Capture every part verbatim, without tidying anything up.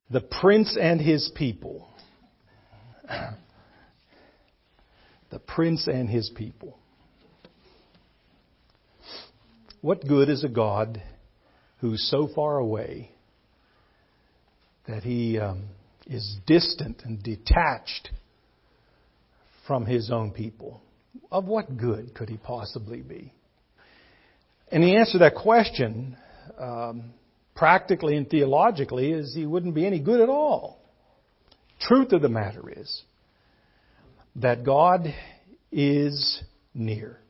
The Prince and His people. The Prince and His people. What good is a God who's so far away that He um, is distant and detached from His own people? Of what good could He possibly be? And the answer to that question, um, practically and theologically, is He wouldn't be any good at all. Truth of the matter is that God is near.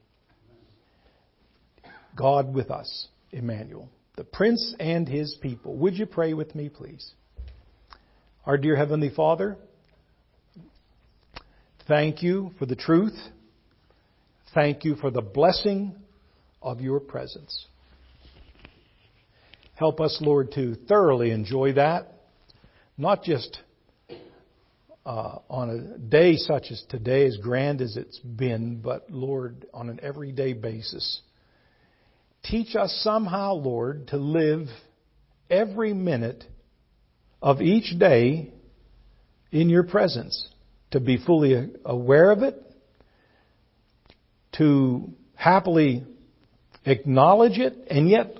God with us, Emmanuel, the Prince and His people. Would you pray with me, please? Our dear Heavenly Father, thank You for the truth. Thank You for the blessing of Your presence. Help us, Lord, to thoroughly enjoy that, not just uh, on a day such as today, as grand as it's been, but, Lord, on an everyday basis. Teach us somehow, Lord, to live every minute of each day in Your presence, to be fully aware of it, to happily acknowledge it, and yet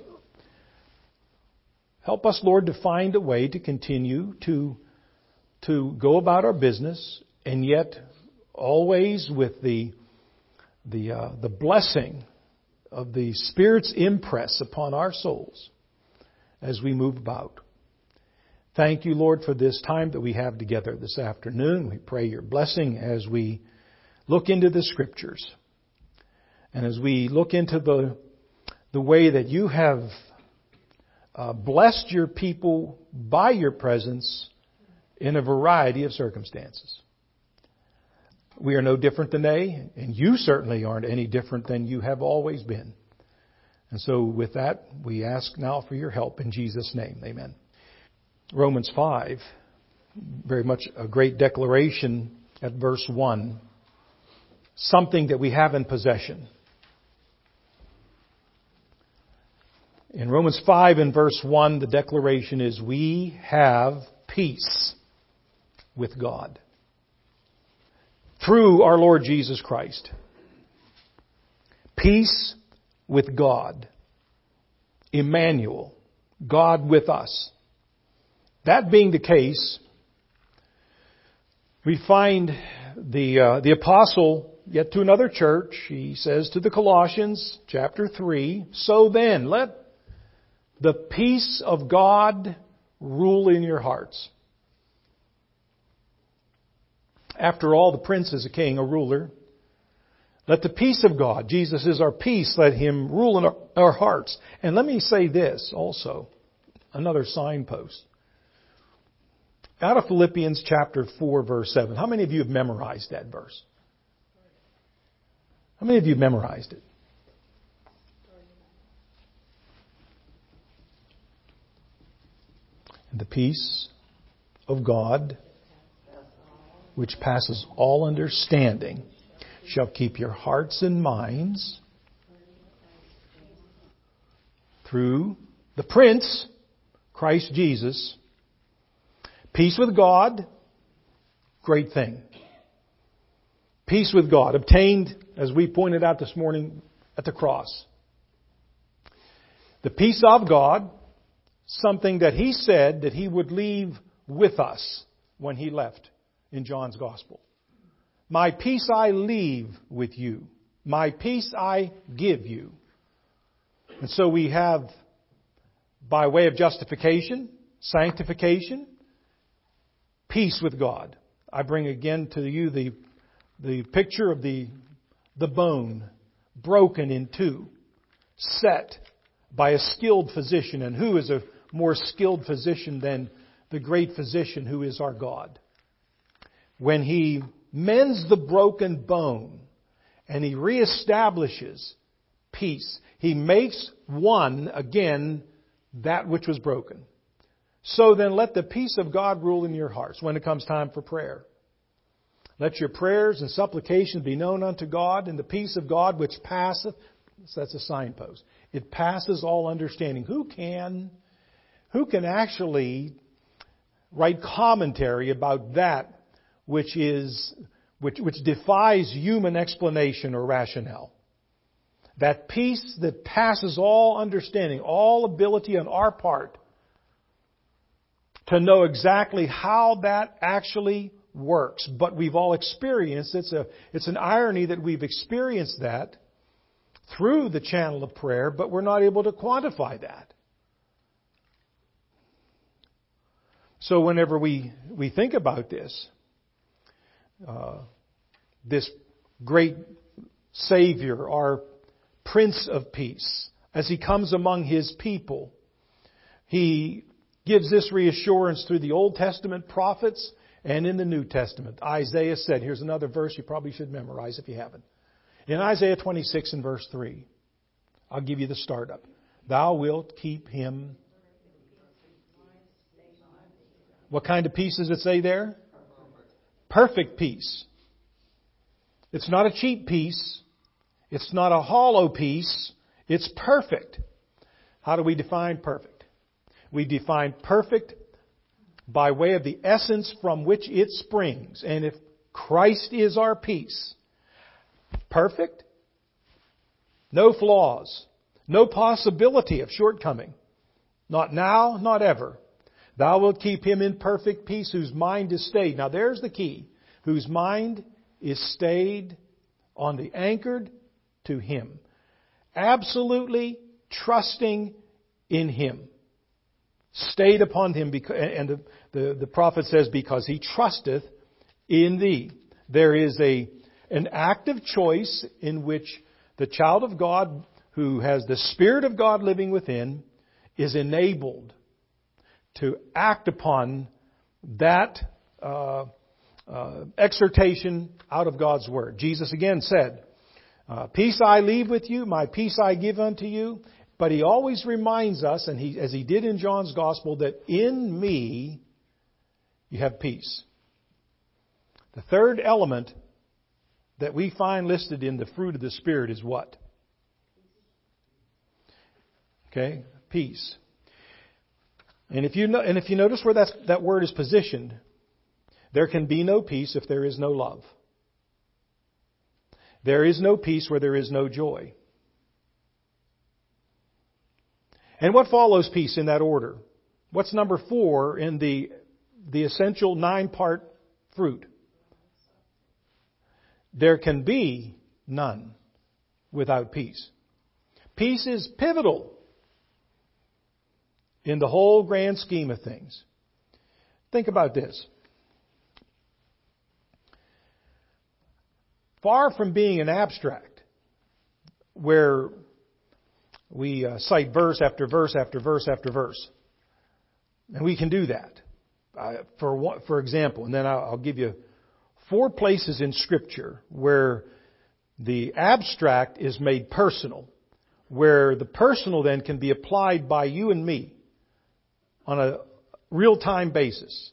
help us, Lord, to find a way to continue to, to go about our business, and yet always with the, the, uh, the blessing of the Spirit's impress upon our souls as we move about. Thank You, Lord, for this time that we have together this afternoon. We pray Your blessing as we look into the Scriptures. And as we look into the, the way that You have uh, blessed Your people by Your presence in a variety of circumstances. We are no different than they, and You certainly aren't any different than You have always been. And so with that, we ask now for Your help in Jesus' name. Amen. Romans five, very much a great declaration at verse one. Something that we have in possession. In Romans five and verse one, the declaration is, we have peace with God through our Lord Jesus Christ. Peace with God. Emmanuel. God with us. That being the case, we find the uh, the apostle yet to another church. He says to the Colossians, chapter three, so then let the peace of God rule in your hearts. After all, the prince is a king, a ruler. Let the peace of God, Jesus is our peace, let Him rule in our, our hearts. And let me say this also, another signpost. Out of Philippians chapter four, verse seven. How many of you have memorized that verse? How many of you have memorized it? And the peace of God, which passes all understanding, shall keep your hearts and minds through the Prince, Christ Jesus. Peace with God, great thing. Peace with God, obtained, as we pointed out this morning, at the cross. The peace of God, something that He said that He would leave with us when He left in John's Gospel. My peace I leave with you. My peace I give you. And so we have, by way of justification, sanctification, peace with God. I bring again to you the, the picture of the, the bone broken in two, set by a skilled physician. And who is a more skilled physician than the great physician who is our God? When He mends the broken bone and He reestablishes peace, He makes one again that which was broken. So then let the peace of God rule in your hearts when it comes time for prayer. Let your prayers and supplications be known unto God, and the peace of God which passeth, that's a signpost, it passes all understanding. Who can, who can actually write commentary about that which is which, which defies human explanation or rationale. That peace that passes all understanding, all ability on our part to know exactly how that actually works. But we've all experienced, it's a, it's an irony that we've experienced that through the channel of prayer, but we're not able to quantify that. So whenever we, we think about this, uh, this great Savior, our Prince of Peace, as He comes among His people, He gives this reassurance through the Old Testament prophets and in the New Testament. Isaiah said, here's another verse you probably should memorize if you haven't. In Isaiah twenty-six and verse three, I'll give you the startup. Thou wilt keep him. What kind of peace does it say there? Perfect peace. It's not a cheap peace. It's not a hollow peace. It's perfect. How do we define perfect? We define perfect by way of the essence from which it springs. And if Christ is our peace, perfect, no flaws, no possibility of shortcoming, not now, not ever. Thou wilt keep him in perfect peace whose mind is stayed. Now there's the key. Whose mind is stayed on the anchored to Him. Absolutely trusting in Him. Stayed upon Him. Because, and the, the, the prophet says, because he trusteth in thee. There is a an active choice in which the child of God who has the Spirit of God living within is enabled to act upon that uh, uh, exhortation out of God's Word. Jesus again said, uh, peace I leave with you, my peace I give unto you. But He always reminds us, and he, as He did in John's Gospel, that in me you have peace. The third element that we find listed in the fruit of the Spirit is what? Okay, peace. And if you know, and if you notice where that's, that word is positioned, there can be no peace if there is no love. There is no peace where there is no joy. And what follows peace in that order? What's number four in the, the essential nine-part fruit? There can be none without peace. Peace is pivotal in the whole grand scheme of things. Think about this. Far from being an abstract, where we uh, cite verse after verse after verse after verse. And we can do that. Uh, for one, for example, and then I'll, I'll give you four places in Scripture where the abstract is made personal, where the personal then can be applied by you and me on a real-time basis.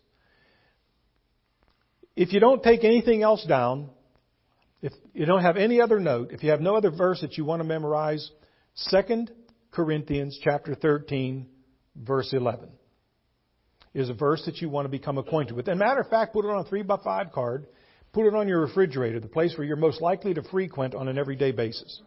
If you don't take anything else down, if you don't have any other note, if you have no other verse that you want to memorize, Second Corinthians chapter thirteen, verse eleven is a verse that you want to become acquainted with. And matter of fact, put it on a three by five card. Put it on your refrigerator, the place where you're most likely to frequent on an everyday basis.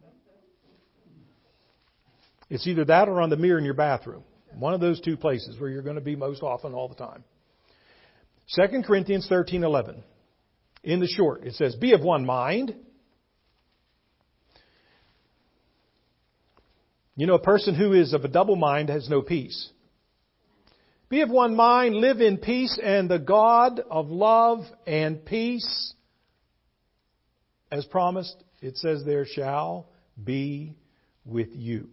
It's either that or on the mirror in your bathroom. One of those two places where you're going to be most often all the time. Second Corinthians thirteen eleven. In the short, it says, be of one mind. You know, a person who is of a double mind has no peace. Be of one mind, live in peace, and the God of love and peace, as promised, it says there, shall be with you.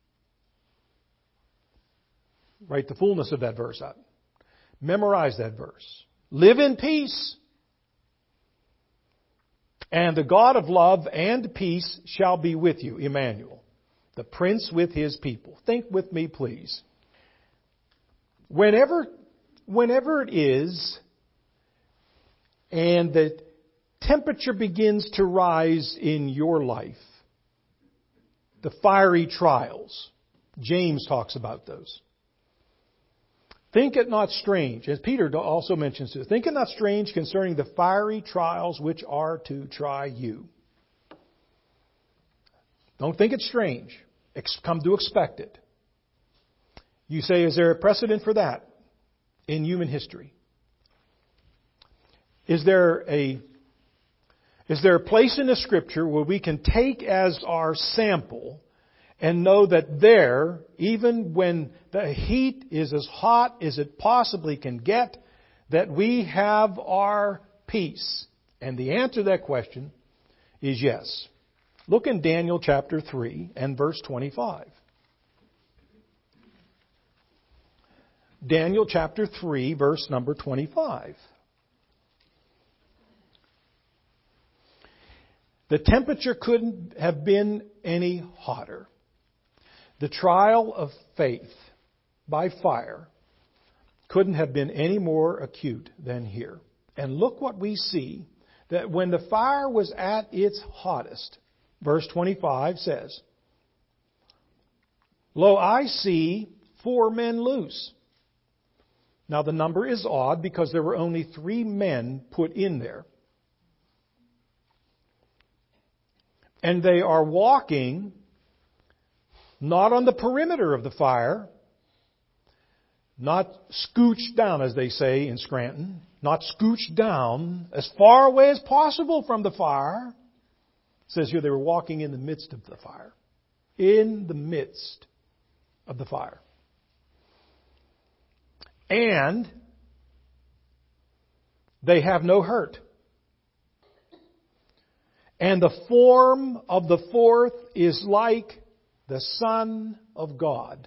Write the fullness of that verse out. Memorize that verse. Live in peace. And the God of love and peace shall be with you, Emmanuel, the Prince with His people. Think with me, please. Whenever, whenever it is, and the temperature begins to rise in your life, the fiery trials, James talks about those. Think it not strange, as Peter also mentions this, think it not strange concerning the fiery trials which are to try you. Don't think it's strange. Come to expect it. You say, is there a precedent for that in human history? Is there a, is there a place in the Scripture where we can take as our sample and know that there, even when the heat is as hot as it possibly can get, that we have our peace? And the answer to that question is yes. Look in Daniel chapter three and verse twenty-five. Daniel chapter three, verse number twenty-five. The temperature couldn't have been any hotter. The trial of faith by fire couldn't have been any more acute than here. And look what we see, that when the fire was at its hottest, verse twenty-five says, Lo, I see four men loose. Now the number is odd because there were only three men put in there. And they are walking not on the perimeter of the fire, not scooched down, as they say in Scranton, not scooched down, as far away as possible from the fire. It says here they were walking in the midst of the fire. In the midst of the fire. And they have no hurt. And the form of the fourth is like the Son of God.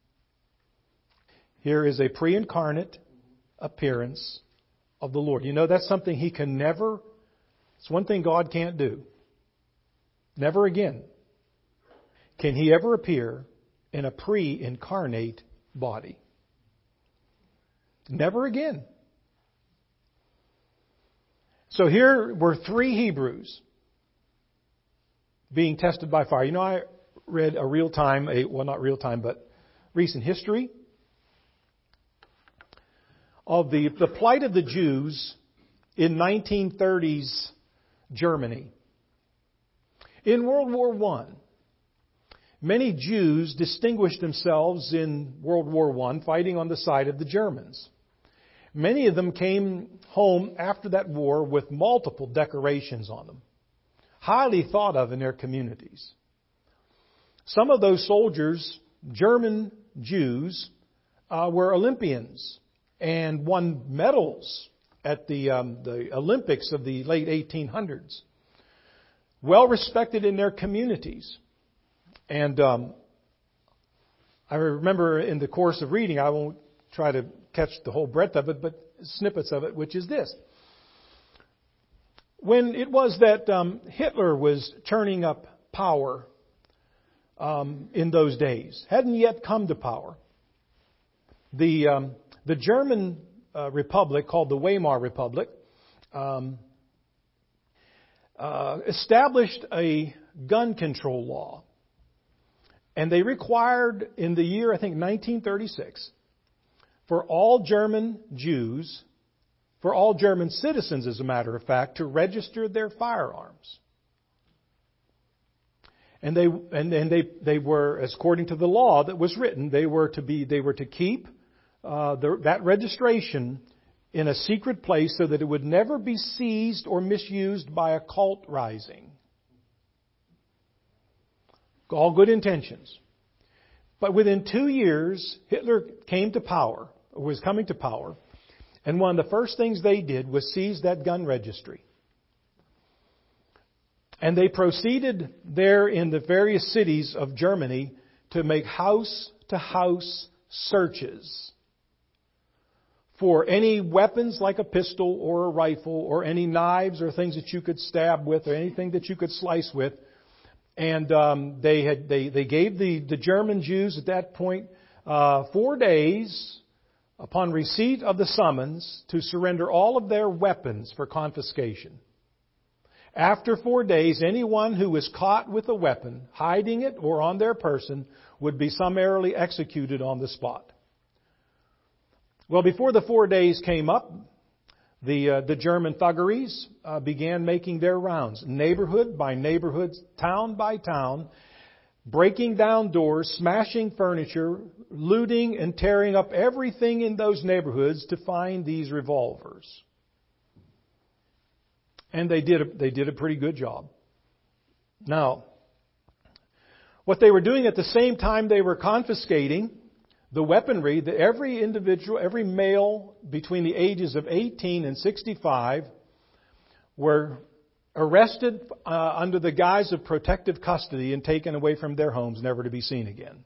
Here is a pre-incarnate appearance of the Lord. You know, that's something He can never, it's one thing God can't do. Never again can He ever appear in a pre-incarnate body. Never again. So here were three Hebrews being tested by fire. You know, I read a real-time, a, well not real-time, but recent history of the, the plight of the Jews in nineteen thirties Germany. In World War One, many Jews distinguished themselves in World War One fighting on the side of the Germans. Many of them came home after that war with multiple decorations on them, highly thought of in their communities. Some of those soldiers, German Jews, uh, were Olympians and won medals at the, um, the Olympics of the late eighteen hundreds. Well respected in their communities. And um, I remember in the course of reading, I won't try to catch the whole breadth of it, but snippets of it, which is this. When it was that um, Hitler was turning up power um, in those days, hadn't yet come to power, the um, the German uh, Republic, called the Weimar Republic, um, uh, established a gun control law. And they required in the year, I think, nineteen thirty-six, for all German Jews, for all German citizens, as a matter of fact, to register their firearms. And they and, and they they were, as according to the law that was written, they were to be they were to keep uh, the, that registration in a secret place so that it would never be seized or misused by a cult rising. All good intentions. But within two years, Hitler came to power, or was coming to power, and one of the first things they did was seize that gun registry. And they proceeded there in the various cities of Germany to make house-to-house searches for any weapons like a pistol or a rifle or any knives or things that you could stab with or anything that you could slice with. And um, they had they, they gave the, the German Jews at that point uh, four days upon receipt of the summons to surrender all of their weapons for confiscation. After four days, anyone who was caught with a weapon, hiding it or on their person, would be summarily executed on the spot. Well, before the four days came up, the uh, the German thuggeries uh, began making their rounds, neighborhood by neighborhood, town by town, breaking down doors, smashing furniture, looting and tearing up everything in those neighborhoods to find these revolvers. And they did a, they did a pretty good job. Now, what they were doing at the same time, they were confiscating the weaponry that every individual, every male between the ages of eighteen and sixty-five were arrested uh, under the guise of protective custody and taken away from their homes, never to be seen again.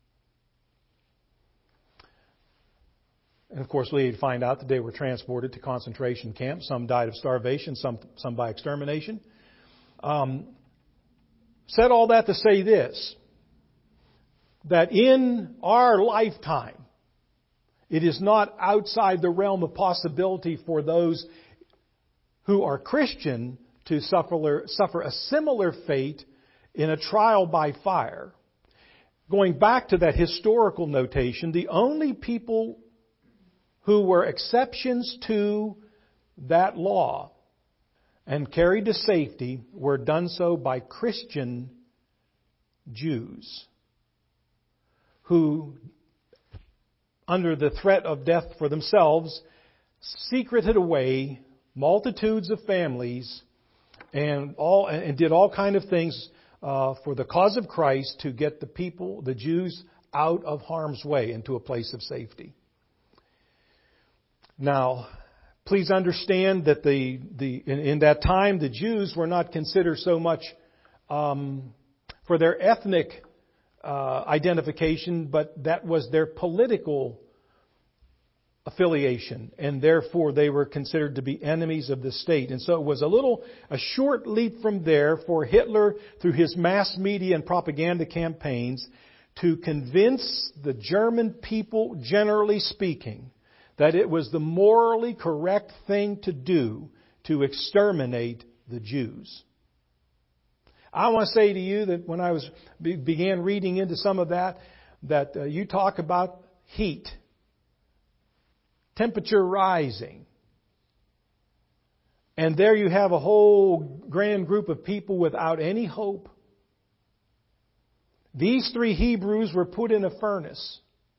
And of course, we find out that they were transported to concentration camps. Some died of starvation, some some by extermination. Um, said all that to say this, that in our lifetime, it is not outside the realm of possibility for those who are Christian to suffer, suffer a similar fate in a trial by fire. Going back to that historical notation, the only people who were exceptions to that law and carried to safety were done so by Christian Jews who, under the threat of death for themselves, secreted away multitudes of families and all and did all kind of things uh, for the cause of Christ to get the people, the Jews, out of harm's way into a place of safety. Now, please understand that the the in, in that time the Jews were not considered so much um, for their ethnic uh, identification, but that was their political affiliation, and therefore they were considered to be enemies of the state. And so it was a little, a short leap from there for Hitler, through his mass media and propaganda campaigns, to convince the German people, generally speaking, that it was the morally correct thing to do to exterminate the Jews. I want to say to you that when I was began reading into some of that, that uh, you talk about heat, temperature rising. And there you have a whole grand group of people without any hope. These three Hebrews were put in a furnace.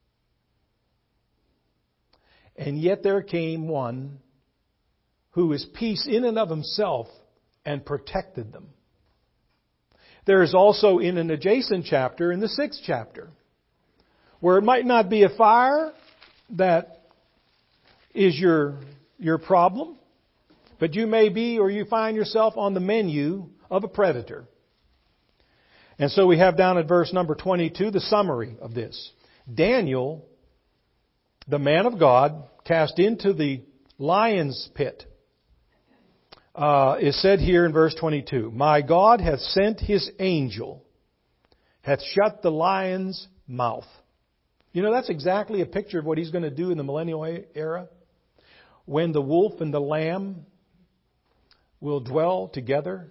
And yet there came one who is peace in and of himself and protected them. There is also in an adjacent chapter, in the sixth chapter, where it might not be a fire that is your your problem, but you may be or you find yourself on the menu of a predator. And so we have down at verse number twenty-two the summary of this. Daniel, the man of God, cast into the lion's pit, uh, is said here in verse twenty-two. My God hath sent His angel, hath shut the lion's mouth. You know, that's exactly a picture of what He's going to do in the millennial era, when the wolf and the lamb will dwell together.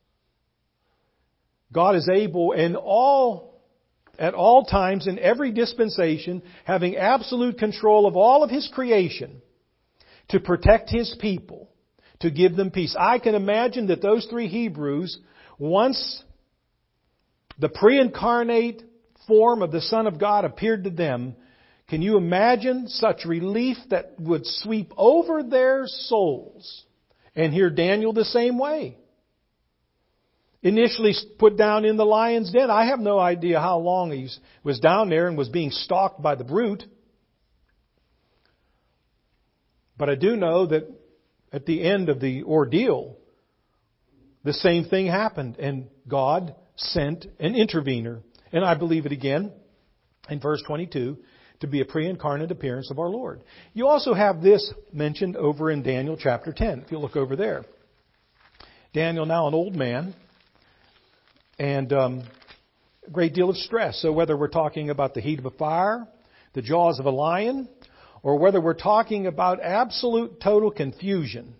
God is able in all, at all times, in every dispensation, having absolute control of all of His creation, to protect His people, to give them peace. I can imagine that those three Hebrews, once the pre-incarnate form of the Son of God appeared to them, can you imagine such relief that would sweep over their souls? And here Daniel the same way. Initially put down in the lion's den. I have no idea how long he was down there and was being stalked by the brute. But I do know that at the end of the ordeal, the same thing happened, and God sent an intervener. And I believe it again in verse twenty-two, to be a pre-incarnate appearance of our Lord. You also have this mentioned over in Daniel chapter ten, if you look over there. Daniel, now an old man, and um, a great deal of stress. So whether we're talking about the heat of a fire, the jaws of a lion, or whether we're talking about absolute total confusion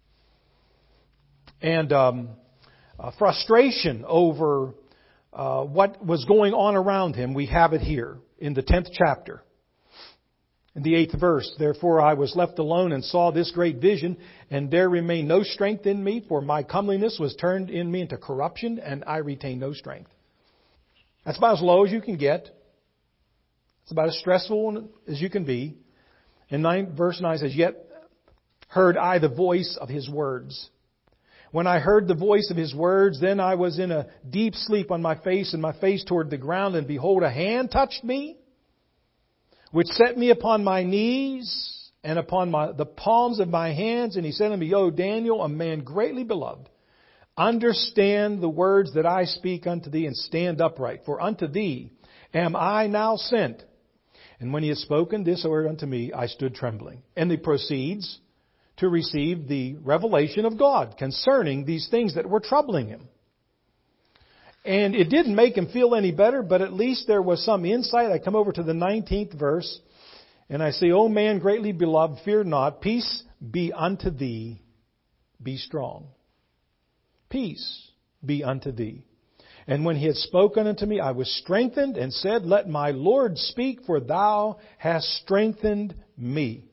and um, uh, frustration over uh, what was going on around him, we have it here in the tenth chapter. In the eighth verse, therefore I was left alone and saw this great vision, and there remained no strength in me, for my comeliness was turned in me into corruption, and I retained no strength. That's about as low as you can get. It's about as stressful as you can be. And nine, verse nine says, yet heard I the voice of His words. When I heard the voice of His words, then I was in a deep sleep on my face, and my face toward the ground, and behold, a hand touched me, which set me upon my knees and upon my, the palms of my hands. And He said unto me, O Daniel, a man greatly beloved, understand the words that I speak unto thee, and stand upright. For unto thee am I now sent. And when He had spoken this word unto me, I stood trembling. And He proceeds to receive the revelation of God concerning these things that were troubling him. And it didn't make him feel any better, but at least there was some insight. I come over to the nineteenth verse, and I say, O man greatly beloved, fear not. Peace be unto thee. Be strong. Peace be unto thee. And when he had spoken unto me, I was strengthened, and said, let my Lord speak, for thou hast strengthened me.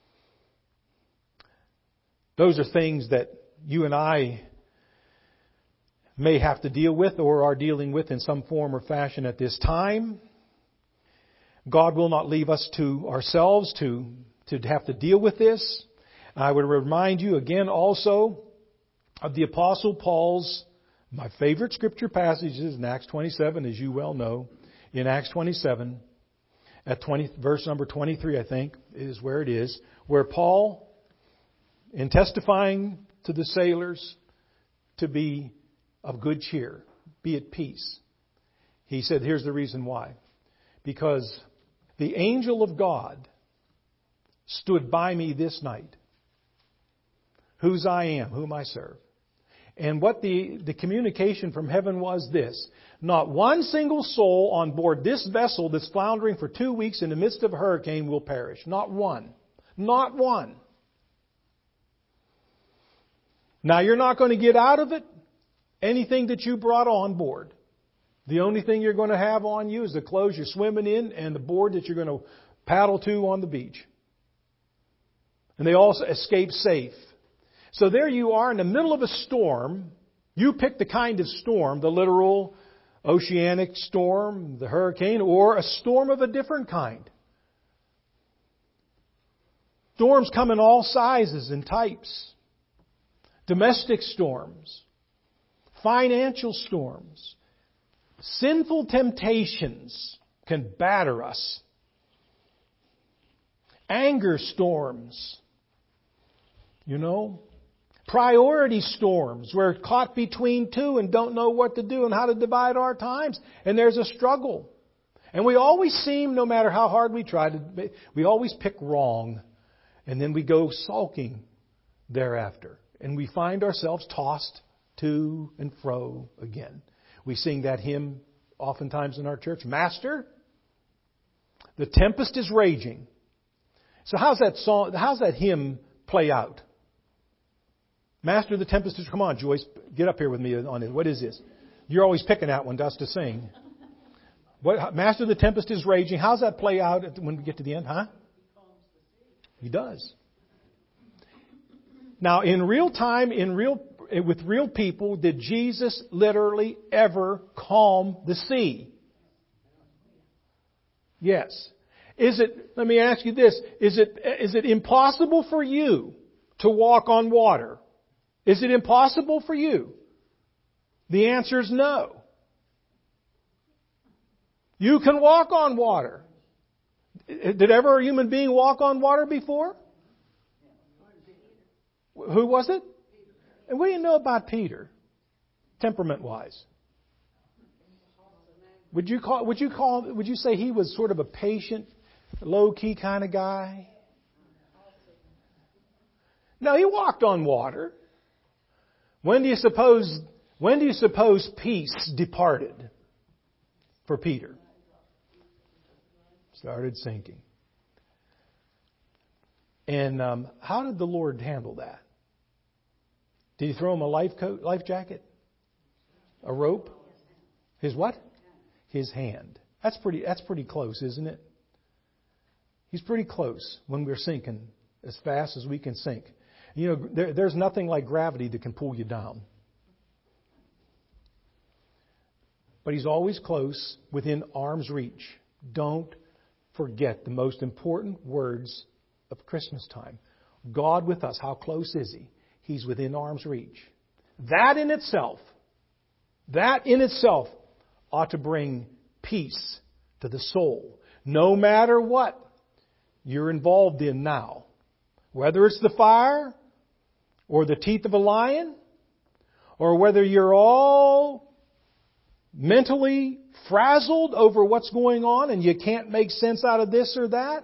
Those are things that you and I may have to deal with or are dealing with in some form or fashion at this time. God will not leave us to ourselves to, to have to deal with this. I would remind you again also of the Apostle Paul's, my favorite scripture passages in Acts twenty-seven, as you well know. In Acts twenty-seven, at twenty, verse number twenty-three, I think, is where it is, where Paul, in testifying to the sailors to be of good cheer, be at peace, he said, here's the reason why. Because the angel of God stood by me this night, whose I am, whom I serve. And what the, the communication from heaven was this: not one single soul on board this vessel that's floundering for two weeks in the midst of a hurricane will perish. Not one. Not one. Now, you're not going to get out of it anything that you brought on board. The only thing you're going to have on you is the clothes you're swimming in and the board that you're going to paddle to on the beach. And they all escape safe. So there you are in the middle of a storm. You pick the kind of storm, the literal oceanic storm, the hurricane, or a storm of a different kind. Storms come in all sizes and types. Domestic storms, financial storms, sinful temptations can batter us. Anger storms, you know, priority storms. We're caught between two and don't know what to do and how to divide our times. And there's a struggle. And we always seem, no matter how hard we try to, we always pick wrong. And then we go sulking thereafter. And we find ourselves tossed to and fro again. We sing that hymn oftentimes in our church. Master, the tempest is raging. So how's that song, how's that hymn play out? Master, the tempest is... Come on, Joyce, get up here with me on it. What is this? You're always picking out one to us to sing. What, Master, the tempest is raging. How's that play out when we get to the end? Huh? He does. Now, in real time, in real with real people, did Jesus literally ever calm the sea? Yes. Is it, let me ask you this, is it, is it impossible for you to walk on water? Is it impossible for you? The answer is no. You can walk on water. Did ever a human being walk on water before? Who was it? And what do you know about Peter, temperament-wise? Would you call? Would you call? Would you say he was sort of a patient, low-key kind of guy? No, he walked on water. When do you suppose? When do you suppose peace departed for Peter? Started sinking. And um, how did the Lord handle that? Did He throw him a life coat, life jacket? A rope? His what? His hand. That's pretty. That's pretty close, isn't it? He's pretty close when we're sinking as fast as we can sink. You know, there, there's nothing like gravity that can pull you down. But He's always close, within arm's reach. Don't forget the most important words of Christmas time. God with us. How close is He? He's within arm's reach. That in itself, that in itself ought to bring peace to the soul. No matter what you're involved in now. Whether it's the fire or the teeth of a lion, or whether you're all mentally frazzled over what's going on and you can't make sense out of this or that,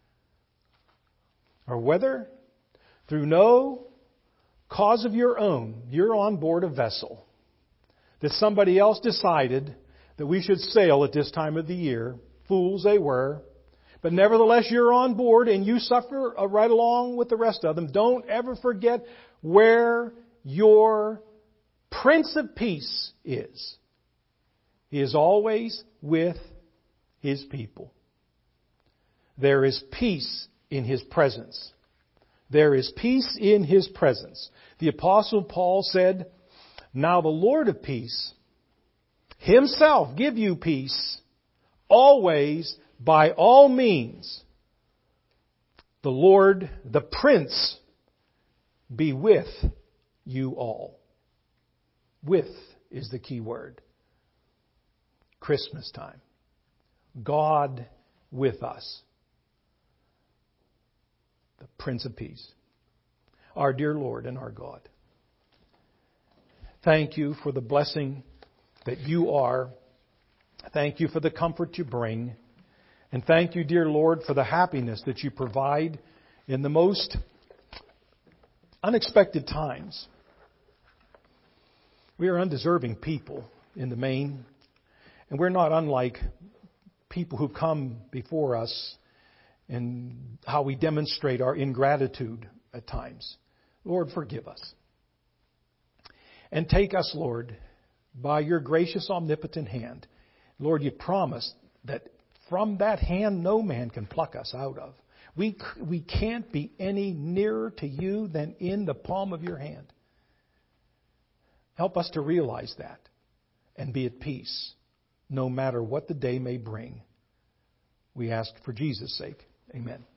or whether through no cause of your own you're on board a vessel that somebody else decided that we should sail at this time of the year. Fools they were. But nevertheless, you're on board and you suffer right along with the rest of them. Don't ever forget where your Prince of Peace is. He is always with His people. There is peace in His presence. There is peace in His presence. The Apostle Paul said, "Now the Lord of peace Himself give you peace always by all means. The Lord, the Prince, be with you all." With is the key word. Christmas time. God with us. The Prince of Peace. Our dear Lord and our God. Thank You for the blessing that You are. Thank You for the comfort You bring. And thank You, dear Lord, for the happiness that You provide in the most unexpected times. We are undeserving people in the main, and we're not unlike people who come before us in how we demonstrate our ingratitude at times. Lord, forgive us. And take us, Lord, by Your gracious, omnipotent hand. Lord, You promised that from that hand no man can pluck us out of. We, we can't be any nearer to You than in the palm of Your hand. Help us to realize that and be at peace no matter what the day may bring. We ask for Jesus' sake. Amen.